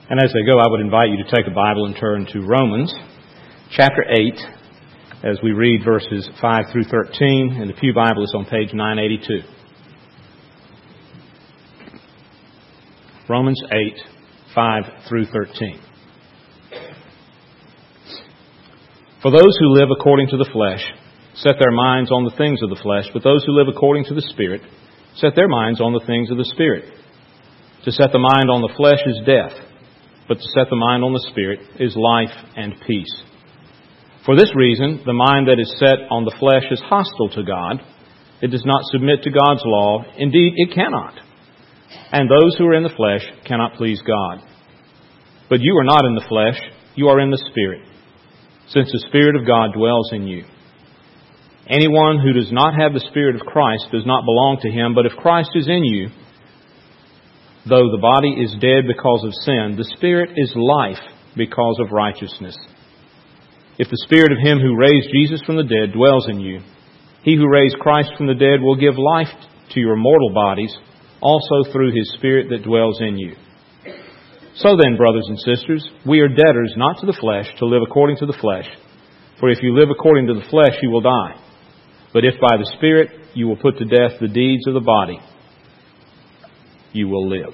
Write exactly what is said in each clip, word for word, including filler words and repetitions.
And as they go, I would invite you to take a Bible and turn to Romans chapter eight as we read verses five through thirteen, and the Pew Bible is on page nine eighty-two. Romans eight, five through thirteen. For those who live according to the flesh set their minds on the things of the flesh, but those who live according to the Spirit set their minds on the things of the Spirit. To set the mind on the flesh is death, but to set the mind on the Spirit is life and peace. For this reason, the mind that is set on the flesh is hostile to God. It does not submit to God's law. Indeed, it cannot. And those who are in the flesh cannot please God. But you are not in the flesh, you are in the Spirit, since the Spirit of God dwells in you. Anyone who does not have the Spirit of Christ does not belong to Him, but if Christ is in you, though the body is dead because of sin, the Spirit is life because of righteousness. If the Spirit of Him who raised Jesus from the dead dwells in you, He who raised Christ from the dead will give life to your mortal bodies, also through His Spirit that dwells in you. So then, brothers and sisters, we are debtors not to the flesh to live according to the flesh. For if you live according to the flesh, you will die. But if by the Spirit you will put to death the deeds of the body, you will live.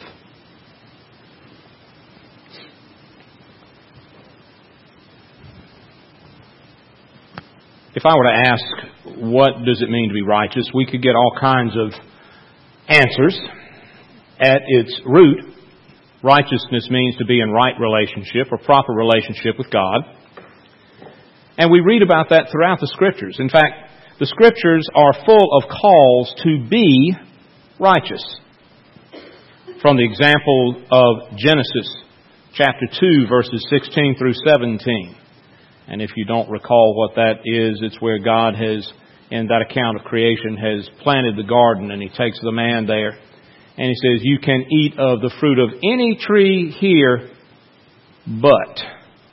If I were to ask, what does it mean to be righteous, we could get all kinds of answers. At its root, righteousness means to be in right relationship or proper relationship with God. And we read about that throughout the Scriptures. In fact, the Scriptures are full of calls to be righteous. From the example of Genesis chapter two, verses sixteen through seventeen. And if you don't recall what that is, it's where God has, in that account of creation, has planted the garden, and He takes the man there, and He says, you can eat of the fruit of any tree here, but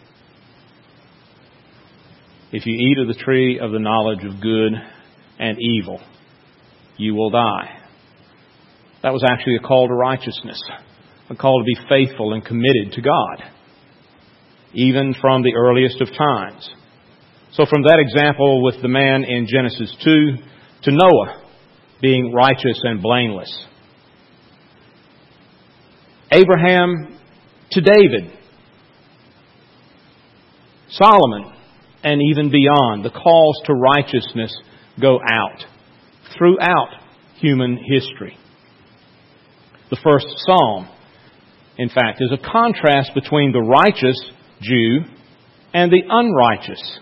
if you eat of the tree of the knowledge of good and evil, you will die. That was actually a call to righteousness, a call to be faithful and committed to God, even from the earliest of times. So from that example with the man in Genesis two to Noah being righteous and blameless, Abraham to David, Solomon, and even beyond, the calls to righteousness go out throughout human history. The first psalm, in fact, is a contrast between the righteous Jew and the unrighteous.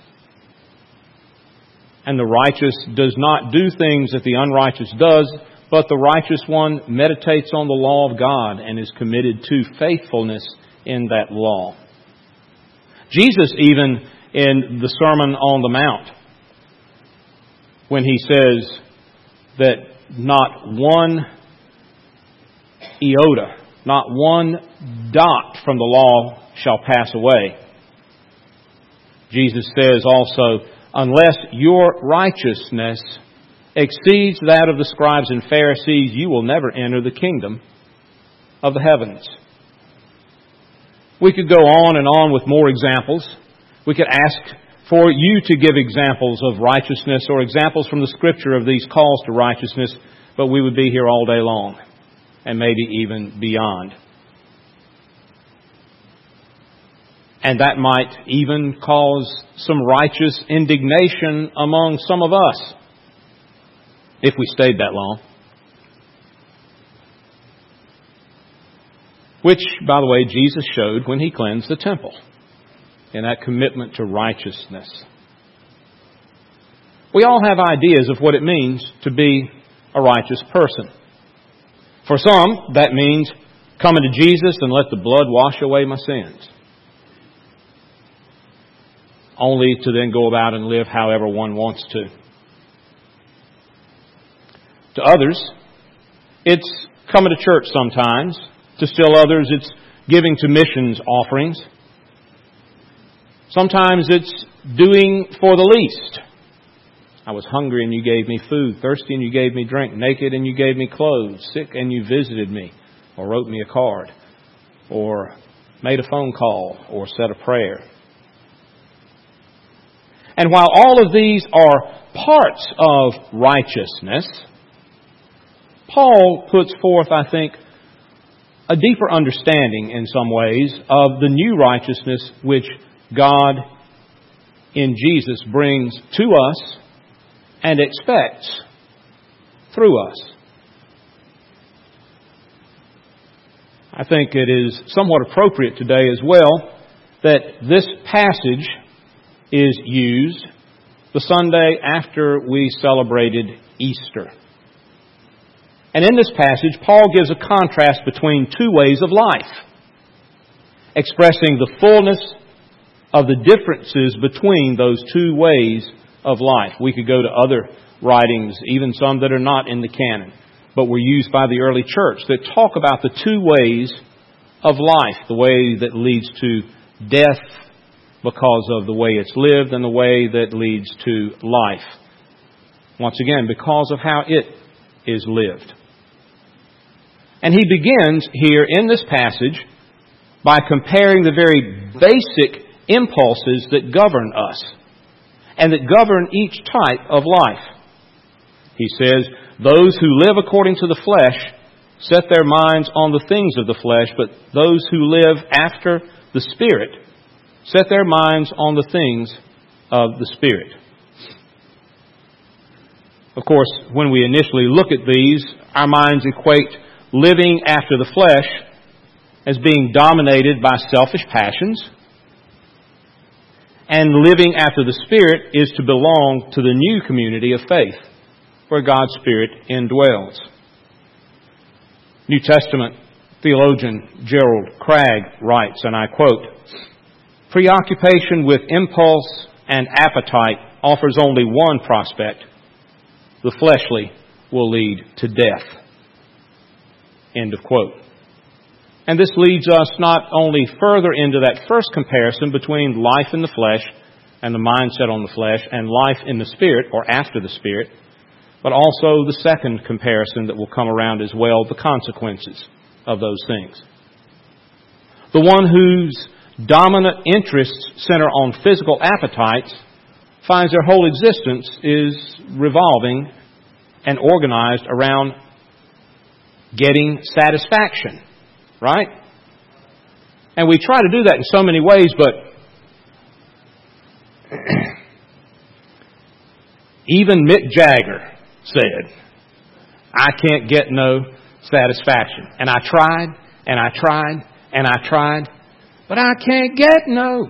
And the righteous does not do things that the unrighteous does, but the righteous one meditates on the law of God and is committed to faithfulness in that law. Jesus, even in the Sermon on the Mount, when He says that not one iota, not one dot from the law shall pass away. Jesus says also, unless your righteousness exceeds that of the scribes and Pharisees, you will never enter the kingdom of the heavens. We could go on and on with more examples. We could ask for you to give examples of righteousness or examples from the Scripture of these calls to righteousness, but we would be here all day long, and maybe even beyond. And that might even cause some righteous indignation among some of us, if we stayed that long. Which, by the way, Jesus showed when He cleansed the temple, in that commitment to righteousness. We all have ideas of what it means to be a righteous person. For some, that means coming to Jesus and let the blood wash away my sins, only to then go about and live however one wants to. To others, it's coming to church sometimes. To still others, it's giving to missions offerings. Sometimes it's doing for the least. I was hungry and you gave me food, thirsty and you gave me drink, naked and you gave me clothes, sick and you visited me, or wrote me a card, or made a phone call, or said a prayer. And while all of these are parts of righteousness, Paul puts forth, I think, a deeper understanding in some ways of the new righteousness which God in Jesus brings to us and expects through us. I think it is somewhat appropriate today as well that this passage is used the Sunday after we celebrated Easter. And in this passage, Paul gives a contrast between two ways of life, expressing the fullness of the differences between those two ways of life. We could go to other writings, even some that are not in the canon, but were used by the early church, that talk about the two ways of life, the way that leads to death because of the way it's lived, and the way that leads to life. Once again, because of how it is lived. And he begins here in this passage by comparing the very basic impulses that govern us and that govern each type of life. He says, those who live according to the flesh set their minds on the things of the flesh, but those who live after the Spirit set their minds on the things of the Spirit. Of course, when we initially look at these, our minds equate living after the flesh as being dominated by selfish passions, and living after the Spirit is to belong to the new community of faith, where God's Spirit indwells. New Testament theologian Gerald Cragg writes, and I quote, "Preoccupation with impulse and appetite offers only one prospect. The fleshly will lead to death." End of quote. And this leads us not only further into that first comparison between life in the flesh and the mindset on the flesh and life in the Spirit or after the Spirit, but also the second comparison that will come around as well, the consequences of those things. The one whose dominant interests center on physical appetites finds their whole existence is revolving and organized around getting satisfaction, right? And we try to do that in so many ways, but even Mick Jagger said, "I can't get no satisfaction. And I tried, and I tried, and I tried, but I can't get no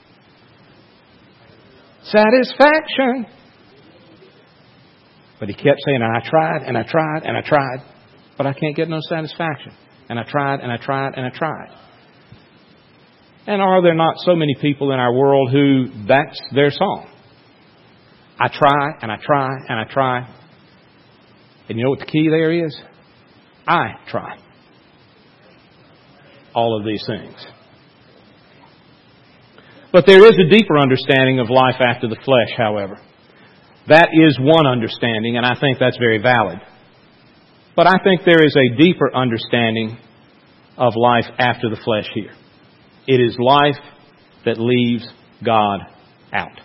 satisfaction." But he kept saying, "I tried, and I tried, and I tried, but I can't get no satisfaction. And I tried, and I tried, and I tried." And are there not so many people in our world who that's their song? I try, and I try, and I try. And you know what the key there is? I try. All of these things. But there is a deeper understanding of life after the flesh, however. That is one understanding, and I think that's very valid. But I think there is a deeper understanding of life after the flesh here. It is life that leaves God out.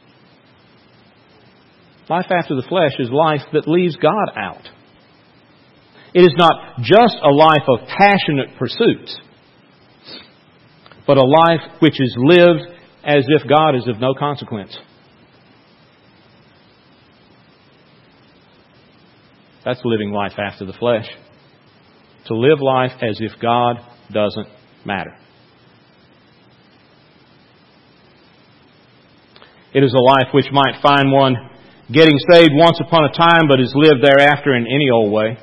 Life after the flesh is life that leaves God out. It is not just a life of passionate pursuits, but a life which is lived as if God is of no consequence. That's living life after the flesh. To live life as if God doesn't matter. It is a life which might find one getting saved once upon a time, but is lived thereafter in any old way.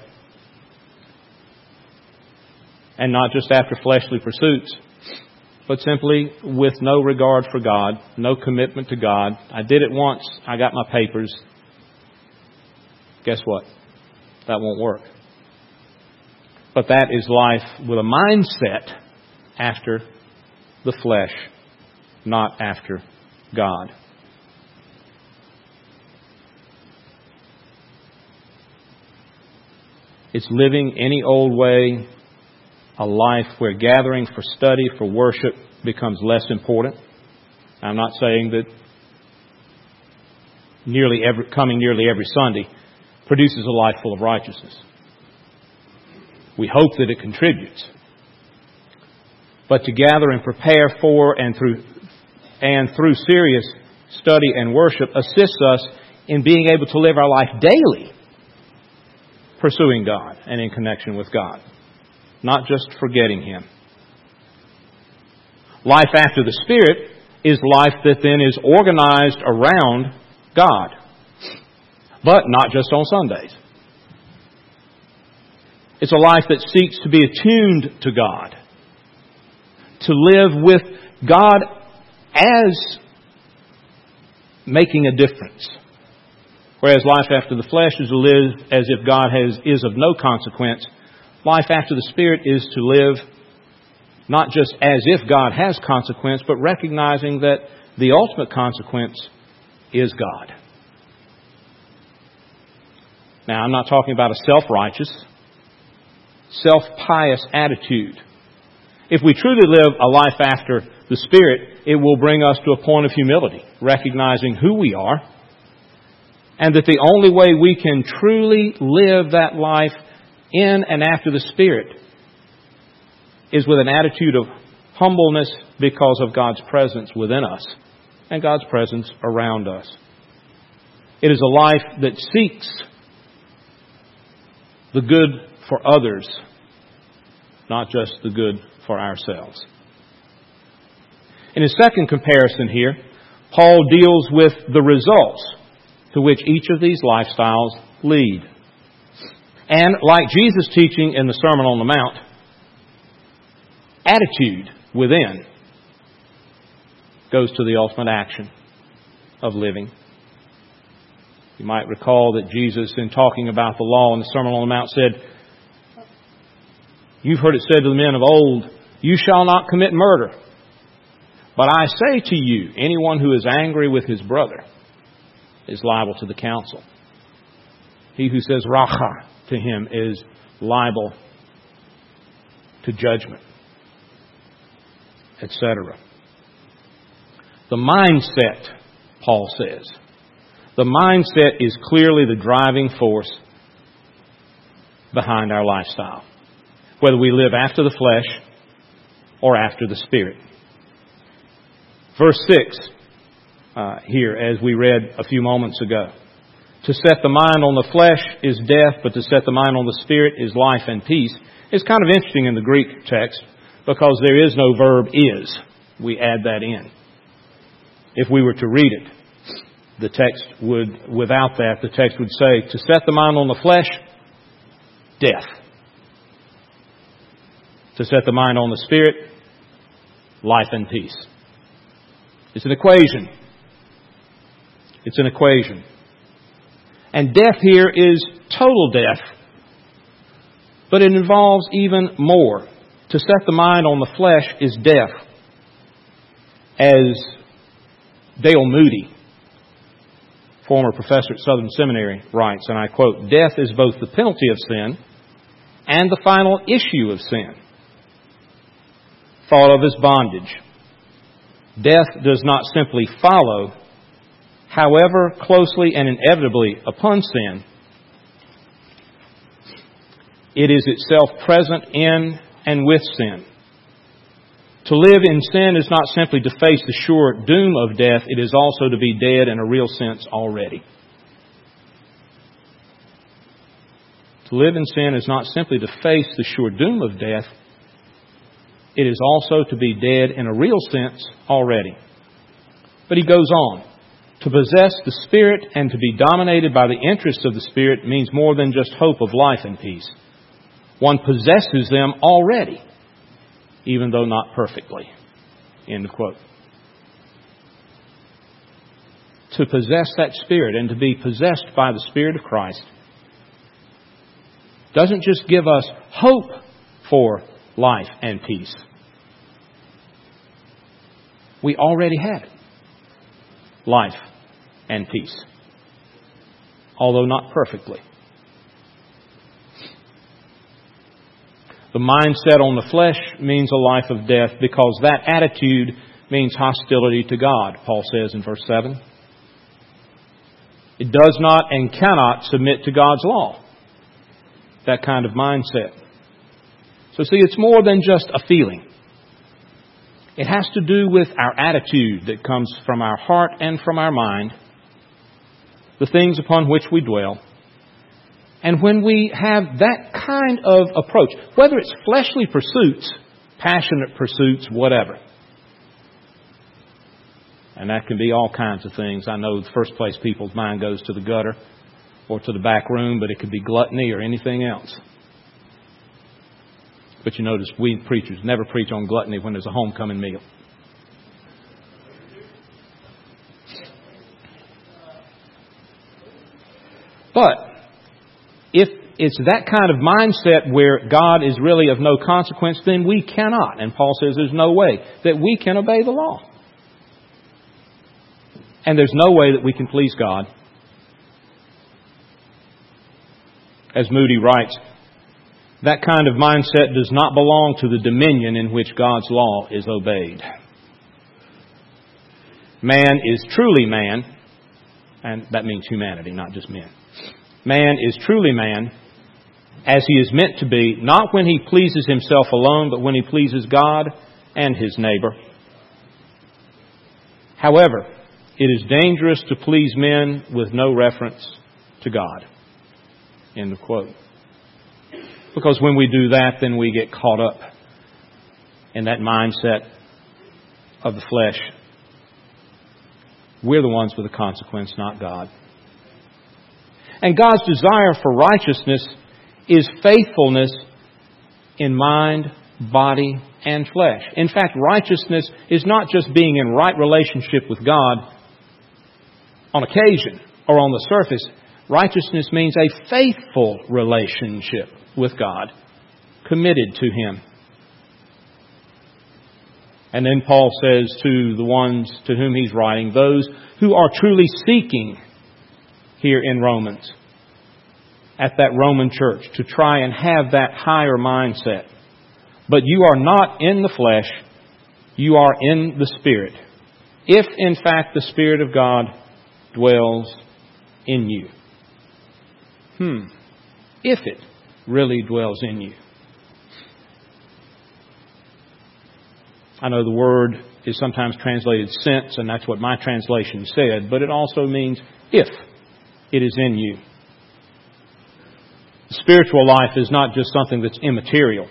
And not just after fleshly pursuits, but simply with no regard for God, no commitment to God. I did it once, I got my papers. Guess what? That won't work. But that is life with a mindset after the flesh, not after God. It's living any old way a life where gathering for study, for worship, becomes less important. I'm not saying that nearly every, coming nearly every Sunday produces a life full of righteousness. We hope that it contributes. But to gather and prepare for and through and through serious study and worship assists us in being able to live our life daily pursuing God and in connection with God, not just forgetting Him. Life after the Spirit is life that then is organized around God, but not just on Sundays. It's a life that seeks to be attuned to God, to live with God as making a difference. Whereas life after the flesh is to live as if God has, is of no consequence, life after the Spirit is to live not just as if God has consequence, but recognizing that the ultimate consequence is God. Now, I'm not talking about a self-righteous, self-pious attitude. If we truly live a life after the Spirit, it will bring us to a point of humility, recognizing who we are, and that the only way we can truly live that life in and after the Spirit is with an attitude of humbleness because of God's presence within us and God's presence around us. It is a life that seeks the good for others, not just the good for ourselves. In his second comparison here, Paul deals with the results to which each of these lifestyles lead. And like Jesus' teaching in the Sermon on the Mount, attitude within goes to the ultimate action of living. You might recall that Jesus, in talking about the law in the Sermon on the Mount, said, "You've heard it said to the men of old, 'You shall not commit murder.' But I say to you, anyone who is angry with his brother is liable to the council. He who says racha to him is liable to judgment," et cetera. The mindset, Paul says, the mindset is clearly the driving force behind our lifestyle, whether we live after the flesh or after the Spirit. Verse six, uh, here, as we read a few moments ago. To set the mind on the flesh is death, but to set the mind on the Spirit is life and peace. It's kind of interesting in the Greek text because there is no verb is. We add that in. If we were to read it, the text would, without that, the text would say, to set the mind on the flesh, death. To set the mind on the Spirit, life and peace. It's an equation. It's an equation. And death here is total death. But it involves even more. To set the mind on the flesh is death. As Dale Moody, former professor at Southern Seminary, writes, and I quote, "Death is both the penalty of sin and the final issue of sin, thought of as bondage. Death does not simply follow, however closely and inevitably upon sin. It is itself present in and with sin. To live in sin is not simply to face the sure doom of death, it is also to be dead in a real sense already." To live in sin is not simply to face the sure doom of death, it is also to be dead in a real sense already. But he goes on. To possess the Spirit and to be dominated by the interests of the Spirit means more than just hope of life and peace. One possesses them already, even though not perfectly. End of quote. To possess that Spirit and to be possessed by the Spirit of Christ doesn't just give us hope for life and peace. We already have it. Life and peace. Although not perfectly. The mindset on the flesh means a life of death because that attitude means hostility to God, Paul says in verse seven. It does not and cannot submit to God's law. That kind of mindset. So see, it's more than just a feeling. It has to do with our attitude that comes from our heart and from our mind, the things upon which we dwell. And when we have that kind of approach, whether it's fleshly pursuits, passionate pursuits, whatever. And that can be all kinds of things. I know the first place people's mind goes to the gutter or to the back room, but it could be gluttony or anything else. But you notice we preachers never preach on gluttony when there's a homecoming meal. But if it's that kind of mindset where God is really of no consequence, then we cannot. And Paul says there's no way that we can obey the law. And there's no way that we can please God. As Moody writes, that kind of mindset does not belong to the dominion in which God's law is obeyed. Man is truly man, and that means humanity, not just men. Man is truly man as he is meant to be, not when he pleases himself alone, but when he pleases God and his neighbor. However, it is dangerous to please men with no reference to God. End of quote. Because when we do that, then we get caught up in that mindset of the flesh. We're the ones with the consequence, not God. And God's desire for righteousness is faithfulness in mind, body, and flesh. In fact, righteousness is not just being in right relationship with God on occasion or on the surface. Righteousness means a faithful relationship with God, committed to Him. And then Paul says to the ones to whom he's writing, those who are truly seeking here in Romans, at that Roman church, to try and have that higher mindset. But you are not in the flesh, you are in the Spirit. If in fact the Spirit of God dwells in you. Hmm. If it really dwells in you. I know the word is sometimes translated since, and that's what my translation said, but it also means if it is in you. The spiritual life is not just something that's immaterial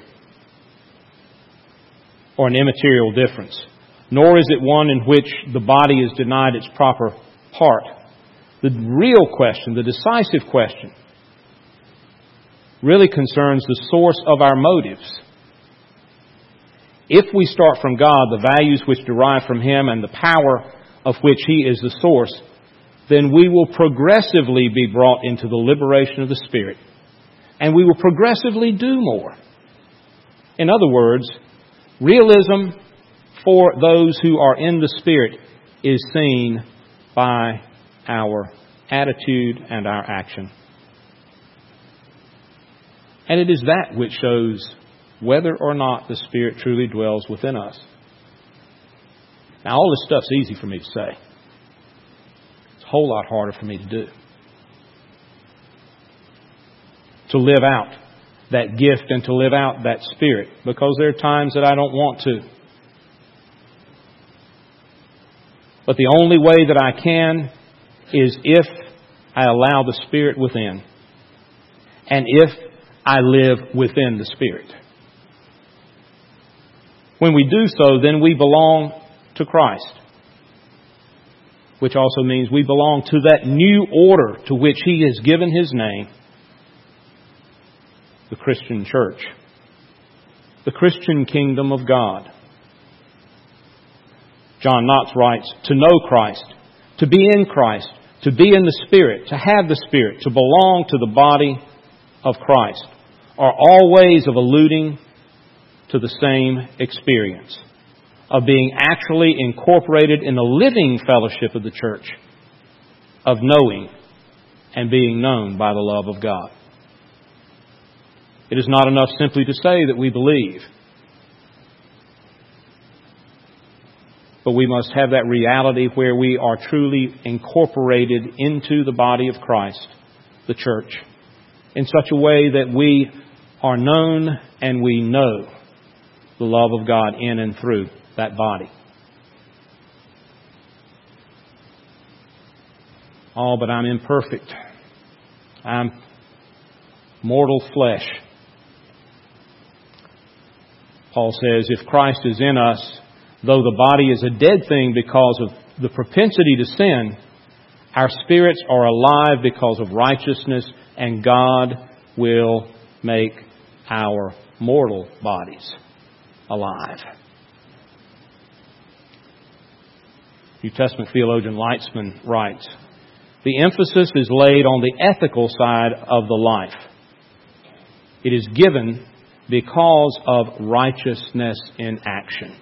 or an immaterial difference, nor is it one in which the body is denied its proper part. The real question, the decisive question, really concerns the source of our motives. If we start from God, the values which derive from Him and the power of which He is the source, then we will progressively be brought into the liberation of the Spirit. And we will progressively do more. In other words, realism for those who are in the Spirit is seen by our attitude and our action. And it is that which shows whether or not the Spirit truly dwells within us. Now, all this stuff's easy for me to say. It's a whole lot harder for me to do. To live out that gift and to live out that Spirit, because there are times that I don't want to. But the only way that I can is if I allow the Spirit within. And if I live within the Spirit. When we do so, then we belong to Christ. Which also means we belong to that new order to which He has given His name. The Christian church. The Christian kingdom of God. John Knox writes, to know Christ, to be in Christ, to be in the Spirit, to have the Spirit, to belong to the body of Christ, are all ways of alluding to the same experience of being actually incorporated in the living fellowship of the church, of knowing and being known by the love of God. It is not enough simply to say that we believe. But we must have that reality where we are truly incorporated into the body of Christ, the church, in such a way that we are known and we know the love of God in and through that body. Oh, but I'm imperfect. I'm mortal flesh. Paul says, if Christ is in us, though the body is a dead thing because of the propensity to sin, our spirits are alive because of righteousness, and God will make our mortal bodies alive. New Testament theologian Leitzman writes, the emphasis is laid on the ethical side of the life. It is given because of righteousness in action.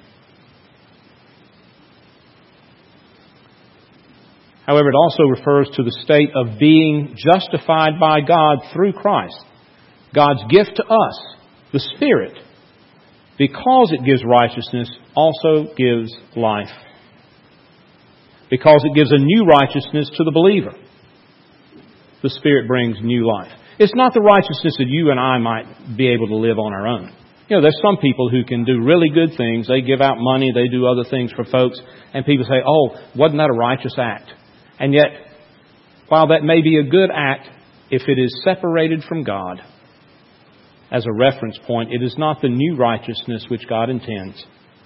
However, it also refers to the state of being justified by God through Christ. God's gift to us, the Spirit, because it gives righteousness, also gives life. Because it gives a new righteousness to the believer. The Spirit brings new life. It's not the righteousness that you and I might be able to live on our own. You know, there's some people who can do really good things. They give out money, they do other things for folks, and people say, oh, wasn't that a righteous act? And yet, while that may be a good act, if it is separated from God as a reference point, it is not the new righteousness which God intends.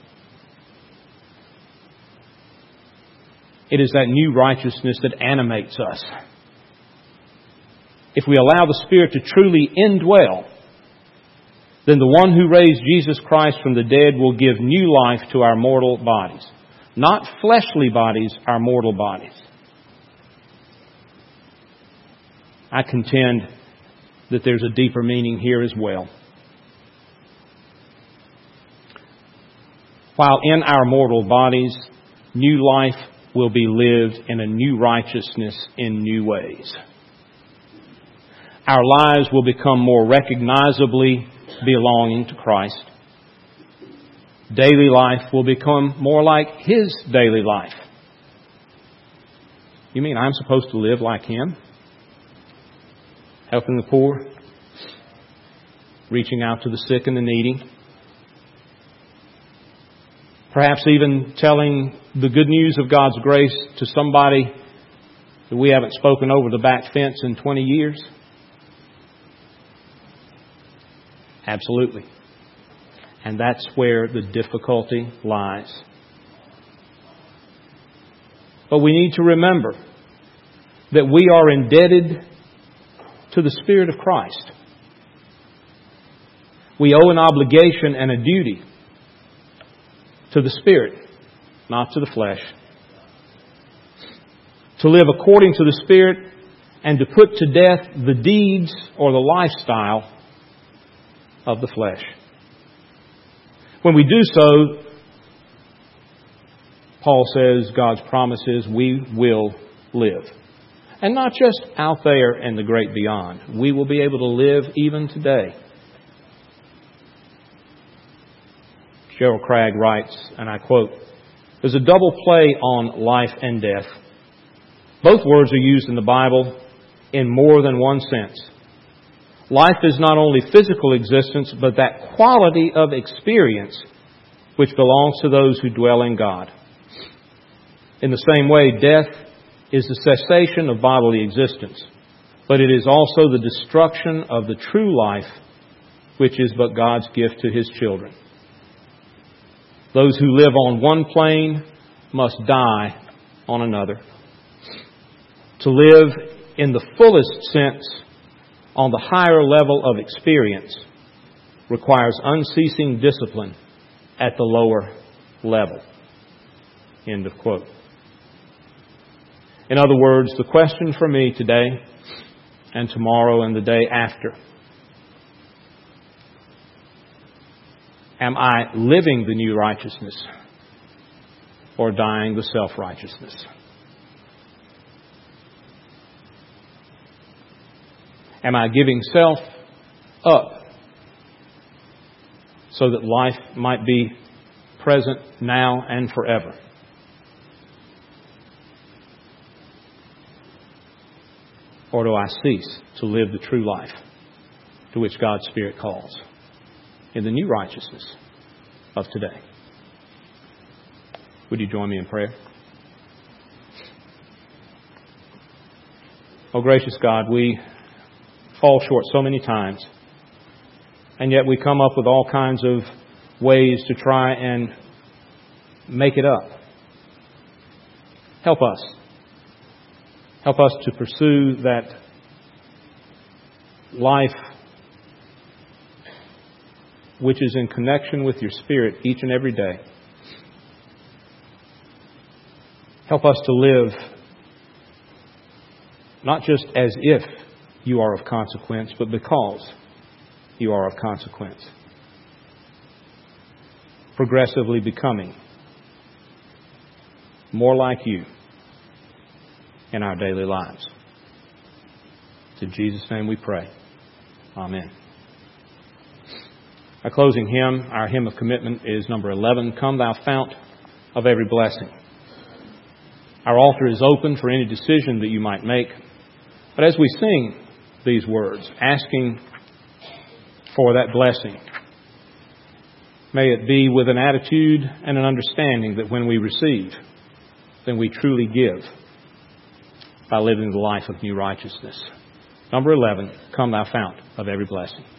It is that new righteousness that animates us. If we allow the Spirit to truly indwell, then the one who raised Jesus Christ from the dead will give new life to our mortal bodies. Not fleshly bodies, our mortal bodies. I contend that there's a deeper meaning here as well. While in our mortal bodies, new life will be lived in a new righteousness in new ways. Our lives will become more recognizably belonging to Christ. Daily life will become more like His daily life. You mean I'm supposed to live like Him? Helping the poor, reaching out to the sick and the needy, perhaps even telling the good news of God's grace to somebody that we haven't spoken over the back fence in twenty years? Absolutely. And that's where the difficulty lies. But we need to remember that we are indebted to the Spirit of Christ. We owe an obligation and a duty to the Spirit, not to the flesh. To live according to the Spirit and to put to death the deeds or the lifestyle of the flesh. When we do so, Paul says God's promise is we will live. And not just out there in the great beyond. We will be able to live even today. Gerald Cragg writes, and I quote, there's a double play on life and death. Both words are used in the Bible in more than one sense. Life is not only physical existence, but that quality of experience which belongs to those who dwell in God. In the same way, death is the cessation of bodily existence, but it is also the destruction of the true life, which is but God's gift to His children. Those who live on one plane must die on another. To live in the fullest sense on the higher level of experience requires unceasing discipline at the lower level. End of quote. In other words, the question for me today and tomorrow and the day after, am I living the new righteousness or dying the self-righteousness? Am I giving self up so that life might be present now and forever. Or do I cease to live the true life to which God's Spirit calls in the new righteousness of today? Would you join me in prayer? Oh, gracious God, we fall short so many times, and yet we come up with all kinds of ways to try and make it up. Help us. Help us to pursue that life which is in connection with your Spirit each and every day. Help us to live not just as if you are of consequence, but because you are of consequence. Progressively becoming more like you in our daily lives. It's in Jesus' name we pray. Amen. Our closing hymn, our hymn of commitment, is number eleven, Come Thou Fount of Every Blessing. Our altar is open for any decision that you might make. But as we sing these words, asking for that blessing, may it be with an attitude and an understanding that when we receive, then we truly give by living the life of new righteousness. Number eleven, Come Thou Fount of Every Blessing.